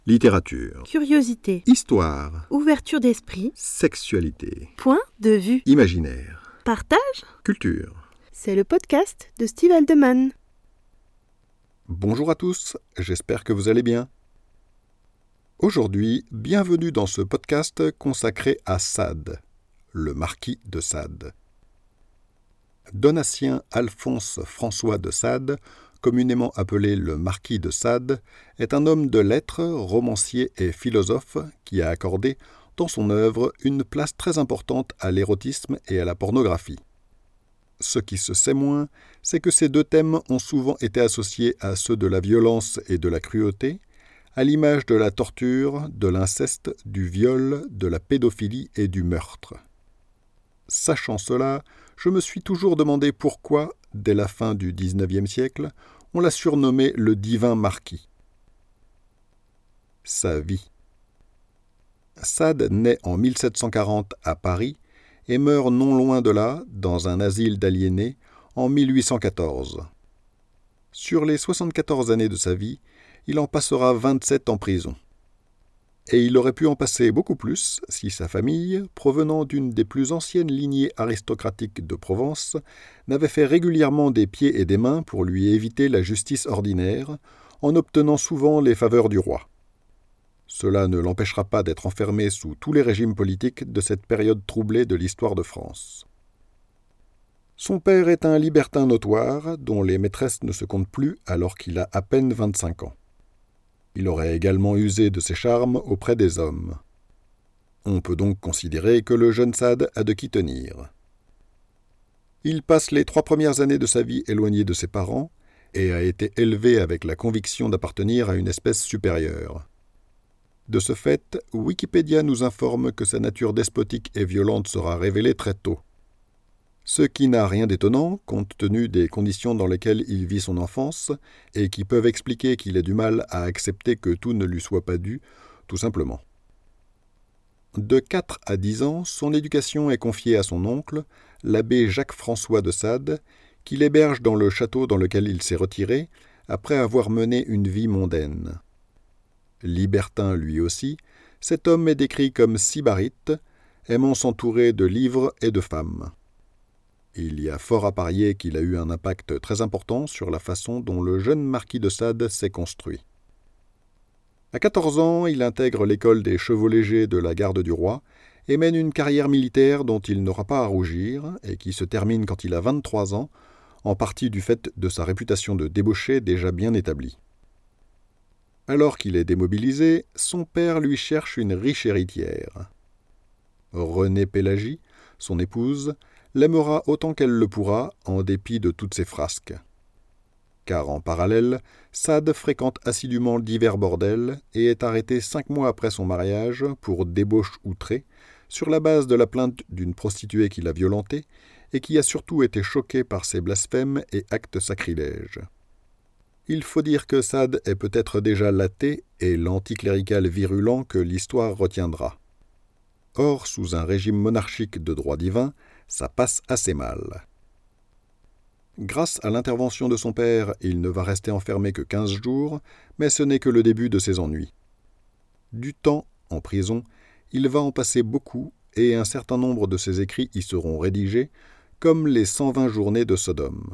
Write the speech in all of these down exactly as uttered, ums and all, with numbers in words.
Littérature, Curiosité, histoire, ouverture d'esprit, sexualité, point de vue, imaginaire, partage. culture. C'est le podcast de Steve Aldeman. Bonjour à tous, j'espère que vous allez bien. Aujourd'hui, bienvenue dans ce podcast consacré à Sade, le marquis de Sade. Donatien Alphonse François de Sade, communément appelé le marquis de Sade, est un homme de lettres, romancier et philosophe qui a accordé, dans son œuvre, une place très importante à l'érotisme et à la pornographie. Ce qui se sait moins, c'est que ces deux thèmes ont souvent été associés à ceux de la violence et de la cruauté, à l'image de la torture, de l'inceste, du viol, de la pédophilie et du meurtre. Sachant cela, je me suis toujours demandé pourquoi, dès la fin du dix-neuvième siècle, on l'a surnommé le divin marquis. Sa vie. Sade naît en mille sept cent quarante à Paris et meurt non loin de là, dans un asile d'aliénés, en mille huit cent quatorze. Sur les soixante-quatorze années de sa vie, il en passera vingt-sept en prison. Et il aurait pu en passer beaucoup plus si sa famille, provenant d'une des plus anciennes lignées aristocratiques de Provence, n'avait fait régulièrement des pieds et des mains pour lui éviter la justice ordinaire, en obtenant souvent les faveurs du roi. Cela ne l'empêchera pas d'être enfermé sous tous les régimes politiques de cette période troublée de l'histoire de France. Son père est un libertin notoire, dont les maîtresses ne se comptent plus alors qu'il a à peine vingt-cinq ans. Il aurait également usé de ses charmes auprès des hommes. On peut donc considérer que le jeune Sade a de qui tenir. Il passe les trois premières années de sa vie éloigné de ses parents et a été élevé avec la conviction d'appartenir à une espèce supérieure. De ce fait, Wikipédia nous informe que sa nature despotique et violente sera révélée très tôt. Ce qui n'a rien d'étonnant, compte tenu des conditions dans lesquelles il vit son enfance, et qui peuvent expliquer qu'il ait du mal à accepter que tout ne lui soit pas dû, tout simplement. De quatre à dix ans, son éducation est confiée à son oncle, l'abbé Jacques-François de Sade, qui l'héberge dans le château dans lequel il s'est retiré, après avoir mené une vie mondaine. Libertin lui aussi, cet homme est décrit comme sybarite, aimant s'entourer de livres et de femmes. Il y a fort à parier qu'il a eu un impact très important sur la façon dont le jeune marquis de Sade s'est construit. À quatorze ans, il intègre l'école des chevaux légers de la garde du roi et mène une carrière militaire dont il n'aura pas à rougir et qui se termine quand il a vingt-trois ans, en partie du fait de sa réputation de débauché déjà bien établie. Alors qu'il est démobilisé, son père lui cherche une riche héritière. Renée Pélagie, son épouse, l'aimera autant qu'elle le pourra, en dépit de toutes ses frasques. Car en parallèle, Sade fréquente assidûment divers bordels et est arrêté cinq mois après son mariage pour débauche outrée, sur la base de la plainte d'une prostituée qui l'a violenté et qui a surtout été choquée par ses blasphèmes et actes sacrilèges. Il faut dire que Sade est peut-être déjà l'athée et l'anticlérical virulent que l'histoire retiendra. Or, sous un régime monarchique de droit divin, ça passe assez mal. Grâce à l'intervention de son père, il ne va rester enfermé que quinze jours, mais ce n'est que le début de ses ennuis. Du temps, en prison, il va en passer beaucoup, et un certain nombre de ses écrits y seront rédigés, comme les cent vingt journées de Sodome.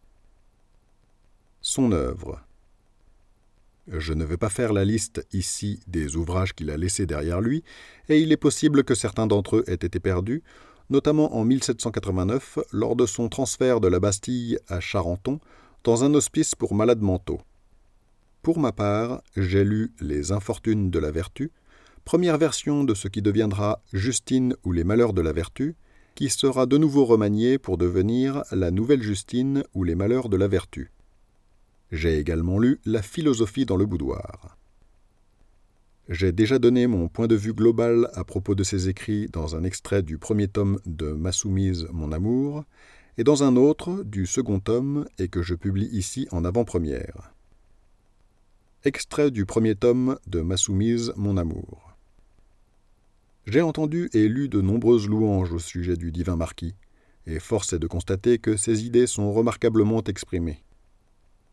Son œuvre. Je ne vais pas faire la liste ici des ouvrages qu'il a laissés derrière lui, et il est possible que certains d'entre eux aient été perdus, notamment en mille sept cent quatre-vingt-neuf, lors de son transfert de la Bastille à Charenton, dans un hospice pour malades mentaux. Pour ma part, j'ai lu Les Infortunes de la Vertu, première version de ce qui deviendra Justine ou les Malheurs de la Vertu, qui sera de nouveau remaniée pour devenir La Nouvelle Justine ou les Malheurs de la Vertu. J'ai également lu La philosophie dans le boudoir. J'ai déjà donné mon point de vue global à propos de ses écrits dans un extrait du premier tome de Ma soumise, mon amour, et dans un autre du second tome et que je publie ici en avant-première. Extrait du premier tome de Ma soumise, mon amour. J'ai entendu et lu de nombreuses louanges au sujet du divin marquis, et force est de constater que ses idées sont remarquablement exprimées.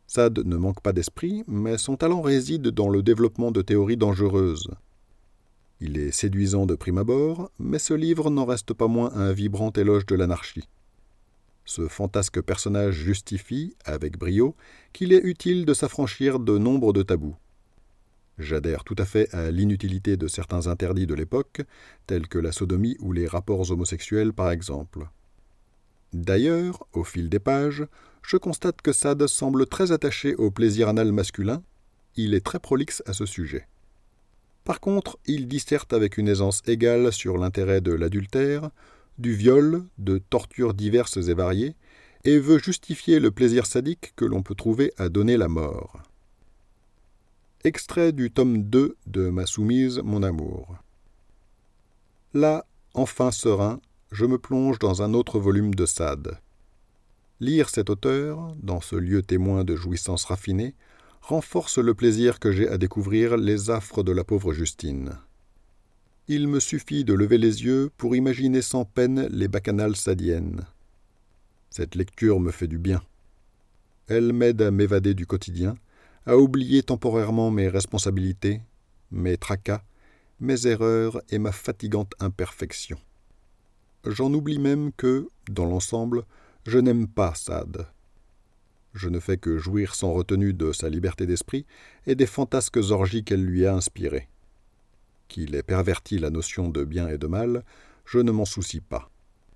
Saad ne manque pas d'esprit, mais son talent réside dans le développement de théories dangereuses. Il est séduisant de prime abord, mais ce livre n'en reste pas moins un vibrant éloge de l'anarchie. Ce fantasque personnage justifie, avec brio, qu'il est utile de s'affranchir de nombre de tabous. J'adhère tout à fait à l'inutilité de certains interdits de l'époque, tels que la sodomie ou les rapports homosexuels par exemple. D'ailleurs, au fil des pages, je constate que Saad semble très attaché au plaisir anal masculin. Il est très prolixe à ce sujet. Par contre, il disserte avec une aisance égale sur l'intérêt de l'adultère, du viol, de tortures diverses et variées, et veut justifier le plaisir sadique que l'on peut trouver à donner la mort. Extrait du tome deux de Ma soumise, mon amour. Là, enfin serein, je me plonge dans un autre volume de Saad. Lire cet auteur, dans ce lieu témoin de jouissances raffinées, renforce le plaisir que j'ai à découvrir les affres de la pauvre Justine. Il me suffit de lever les yeux pour imaginer sans peine les bacchanales sadiennes. Cette lecture me fait du bien. Elle m'aide à m'évader du quotidien, à oublier temporairement mes responsabilités, mes tracas, mes erreurs et ma fatigante imperfection. J'en oublie même que, dans l'ensemble, je n'aime pas Saad. Je ne fais que jouir sans retenue de sa liberté d'esprit et des fantasques orgies qu'elle lui a inspirées. Qu'il ait perverti la notion de bien et de mal, je ne m'en soucie pas.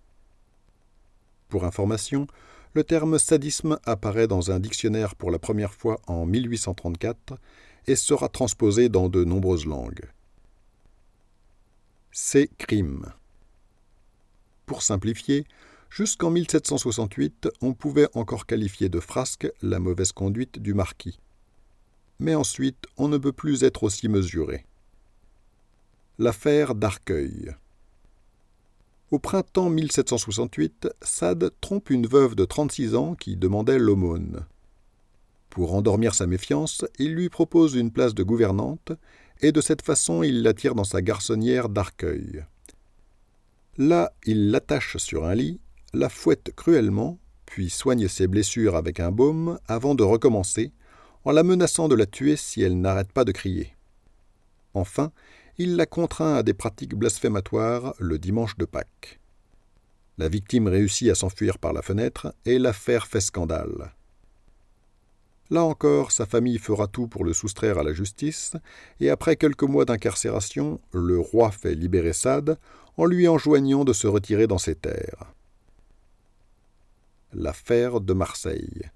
Pour information, le terme sadisme apparaît dans un dictionnaire pour la première fois en mille huit cent trente-quatre et sera transposé dans de nombreuses langues. C'est crime. Pour simplifier, jusqu'en mille sept cent soixante-huit, on pouvait encore qualifier de frasque la mauvaise conduite du marquis. Mais ensuite, on ne peut plus être aussi mesuré. L'affaire d'Arcueil. Au printemps mille sept cent soixante-huit, Saad trompe une veuve de trente-six ans qui demandait l'aumône. Pour endormir sa méfiance, il lui propose une place de gouvernante, et de cette façon il l'attire dans sa garçonnière d'Arcueil. Là, il l'attache sur un lit, la fouette cruellement, puis soigne ses blessures avec un baume avant de recommencer, en la menaçant de la tuer si elle n'arrête pas de crier. Enfin, il la contraint à des pratiques blasphématoires le dimanche de Pâques. La victime réussit à s'enfuir par la fenêtre et l'affaire fait scandale. Là encore, sa famille fera tout pour le soustraire à la justice, et après quelques mois d'incarcération, le roi fait libérer Saad en lui enjoignant de se retirer dans ses terres. L'affaire de Marseille.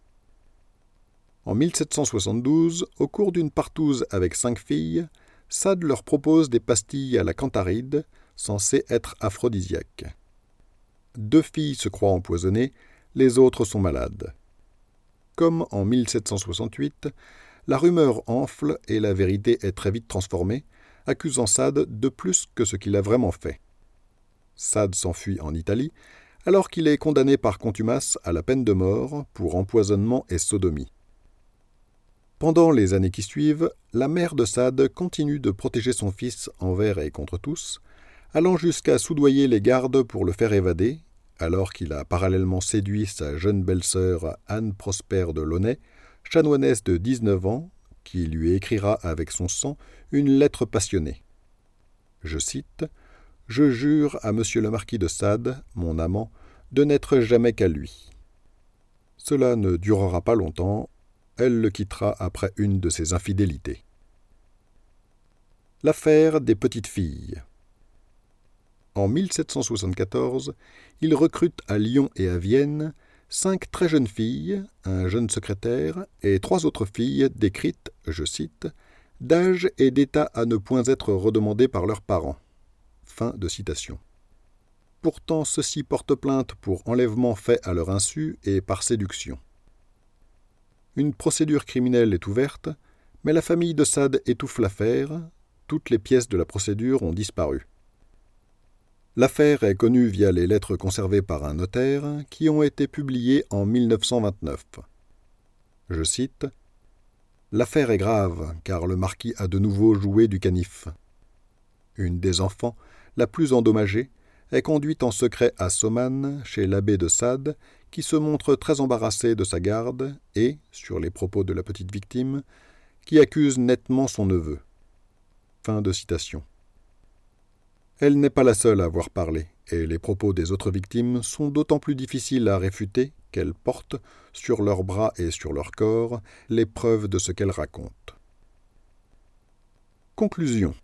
En mille sept cent soixante-douze, au cours d'une partouze avec cinq filles, Saad leur propose des pastilles à la cantaride, censées être aphrodisiaques. Deux filles se croient empoisonnées, les autres sont malades. Comme en mille sept cent soixante-huit, la rumeur enfle et la vérité est très vite transformée, accusant Saad de plus que ce qu'il a vraiment fait. Saad s'enfuit en Italie, alors qu'il est condamné par contumace à la peine de mort pour empoisonnement et sodomie. Pendant les années qui suivent, la mère de Saad continue de protéger son fils envers et contre tous, allant jusqu'à soudoyer les gardes pour le faire évader, alors qu'il a parallèlement séduit sa jeune belle-sœur Anne Prosper de Launay, chanoinesse de dix-neuf ans, qui lui écrira avec son sang une lettre passionnée. Je cite « Je jure à monsieur le marquis de Saad, mon amant, de n'être jamais qu'à lui. » Cela ne durera pas longtemps, elle le quittera après une de ses infidélités. L'affaire des petites filles. En mille sept cent soixante-quatorze, il recrute à Lyon et à Vienne cinq très jeunes filles, un jeune secrétaire et trois autres filles décrites, je cite, « d'âge et d'état à ne point être redemandées par leurs parents ». Fin de citation. Pourtant, ceux-ci portent plainte pour enlèvement fait à leur insu et par séduction. Une procédure criminelle est ouverte, mais la famille de Saad étouffe l'affaire, toutes les pièces de la procédure ont disparu. L'affaire est connue via les lettres conservées par un notaire qui ont été publiées en mille neuf cent vingt-neuf. Je cite « L'affaire est grave, car le marquis a de nouveau joué du canif. Une des enfants, la plus endommagée, est conduite en secret à Saumanne, chez l'abbé de Saad, qui se montre très embarrassé de sa garde et, sur les propos de la petite victime, qui accuse nettement son neveu. Fin de citation. Elle n'est pas la seule à avoir parlé, et les propos des autres victimes sont d'autant plus difficiles à réfuter qu'elles portent, sur leurs bras et sur leur corps, les preuves de ce qu'elles racontent. Conclusion.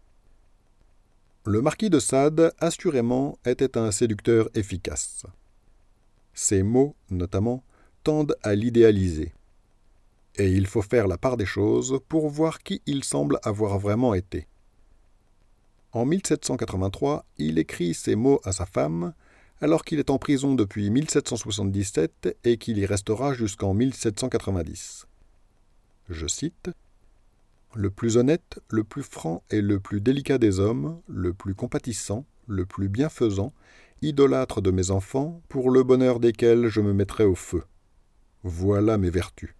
Le marquis de Sade, assurément, était un séducteur efficace. Ses mots, notamment, tendent à l'idéaliser. Et il faut faire la part des choses pour voir qui il semble avoir vraiment été. En mille sept cent quatre-vingt-trois, il écrit ces mots à sa femme, alors qu'il est en prison depuis mille sept cent soixante-dix-sept et qu'il y restera jusqu'en mille sept cent quatre-vingt-dix. Je cite « Le plus honnête, le plus franc et le plus délicat des hommes, le plus compatissant, le plus bienfaisant, idolâtre de mes enfants, pour le bonheur desquels je me mettrai au feu. Voilà mes vertus.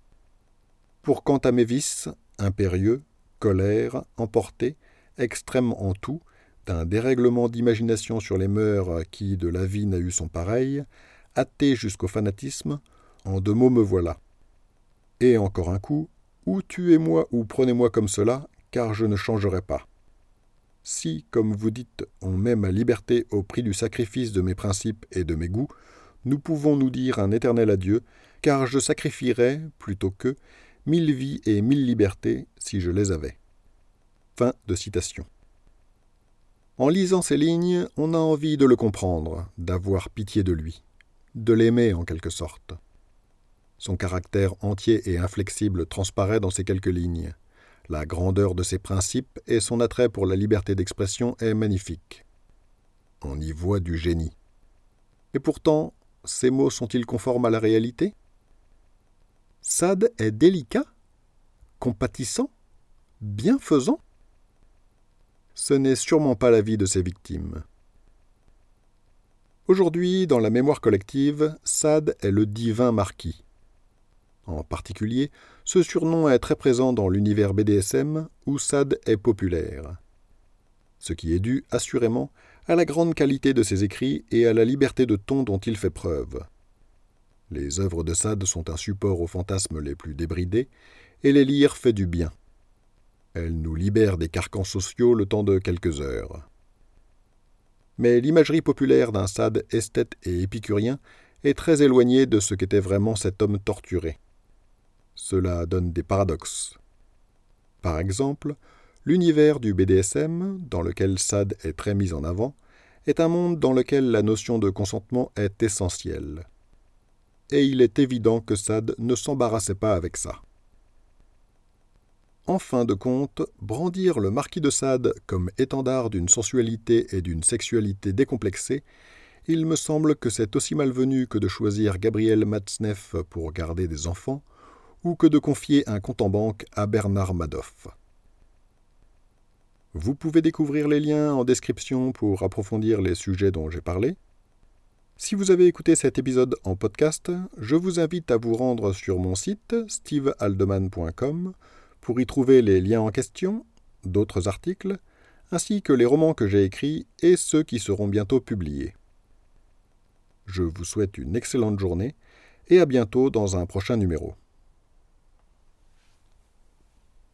Pour quant à mes vices, impérieux, colère, emporté, extrême en tout, d'un dérèglement d'imagination sur les mœurs qui de la vie n'a eu son pareil, athée jusqu'au fanatisme, en deux mots me voilà. Et encore un coup, ou tuez-moi ou prenez-moi comme cela, car je ne changerai pas. Si, comme vous dites, on met ma liberté au prix du sacrifice de mes principes et de mes goûts, nous pouvons nous dire un éternel adieu, car je sacrifierais, plutôt que, mille vies et mille libertés, si je les avais. » Fin de citation. En lisant ces lignes, on a envie de le comprendre, d'avoir pitié de lui, de l'aimer en quelque sorte. Son caractère entier et inflexible transparaît dans ces quelques lignes. La grandeur de ses principes et son attrait pour la liberté d'expression est magnifique. On y voit du génie. Et pourtant, ces mots sont-ils conformes à la réalité ? Sade est délicat, compatissant, bienfaisant ? Ce n'est sûrement pas l'avis de ses victimes. Aujourd'hui, dans la mémoire collective, Sade est le divin marquis. En particulier, ce surnom est très présent dans l'univers B D S M où Sade est populaire. Ce qui est dû, assurément, à la grande qualité de ses écrits et à la liberté de ton dont il fait preuve. Les œuvres de Sade sont un support aux fantasmes les plus débridés, et les lire fait du bien. Elles nous libèrent des carcans sociaux le temps de quelques heures. Mais l'imagerie populaire d'un Sade esthète et épicurien est très éloignée de ce qu'était vraiment cet homme torturé. Cela donne des paradoxes. Par exemple, l'univers du B D S M, dans lequel Sade est très mis en avant, est un monde dans lequel la notion de consentement est essentielle. Et il est évident que Sade ne s'embarrassait pas avec ça. En fin de compte, brandir le marquis de Sade comme étendard d'une sensualité et d'une sexualité décomplexée, il me semble que c'est aussi malvenu que de choisir Gabriel Matzneff pour garder des enfants, ou que de confier un compte en banque à Bernard Madoff. Vous pouvez découvrir les liens en description pour approfondir les sujets dont j'ai parlé. Si vous avez écouté cet épisode en podcast, je vous invite à vous rendre sur mon site steve haldeman point com pour y trouver les liens en question, d'autres articles, ainsi que les romans que j'ai écrits et ceux qui seront bientôt publiés. Je vous souhaite une excellente journée et à bientôt dans un prochain numéro.